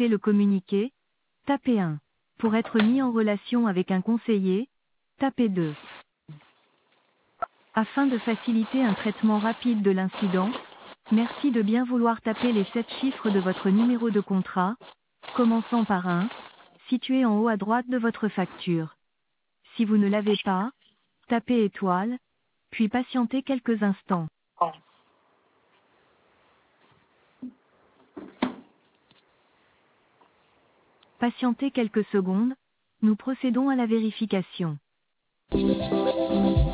souhaitez le communiquer, tapez 1. Pour être mis en relation avec un conseiller, tapez 2. Afin de faciliter un traitement rapide de l'incident, merci de bien vouloir taper les 7 chiffres de votre numéro de contrat, commençant par 1, situé en haut à droite de votre facture. Si vous ne l'avez pas, tapez étoile, puis patientez quelques instants. Patientez quelques secondes, nous procédons à la vérification.